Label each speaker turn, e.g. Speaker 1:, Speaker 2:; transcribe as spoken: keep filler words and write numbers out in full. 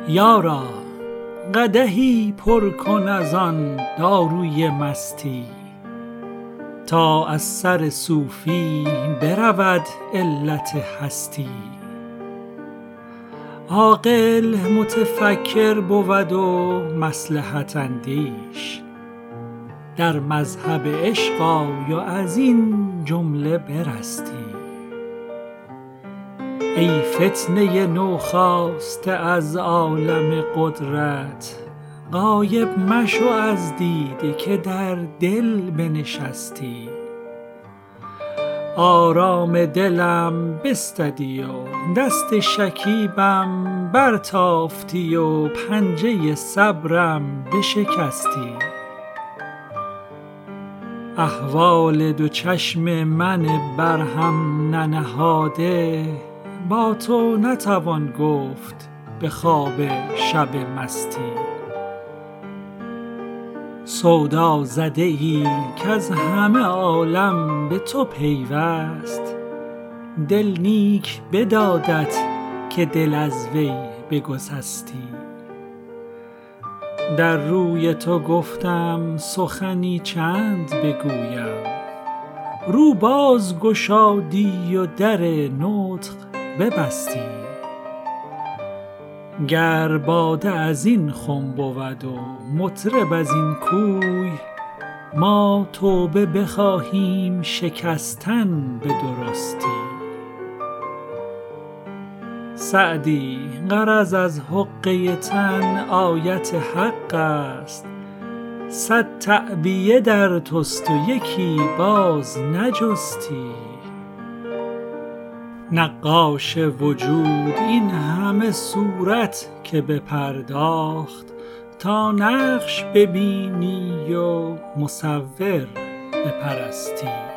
Speaker 1: یارا قدحی پر کن از آن داروی مستی، تا از سر صوفی برود علت هستی. عاقل متفکر بود و مصلحت اندیش، در مذهب عشق آی و از این جمله برستی. ای فتنه نوخاسته از عالم قدرت، غایب مشو از دیده که در دل بنشستی. آرام دلم بستدی و دست شکیبم برتافتی و پنجه صبرم بشکستی. احوال دو چشم من برهم ننهاده، با تو نتوان گفت به خواب شب مستی. سودا زده ای کز همه عالم به تو پیوست، دل نیک بدادت که دل از وی بگسستی. در روی تو گفتم سخنی چند بگویم، رو باز گشادی و در نطق ببستی. گر باده از این خم بود و مطرب از این کوی، ما توبه بخواهیم شکستن به درستی. سعدی غرض از حقه تن آیت حق است، صد تعبیه در توست و یکی باز نجستی. نقاش وجود این همه صورت که بپرداخت، تا نقش ببینی و مصور بپرستی.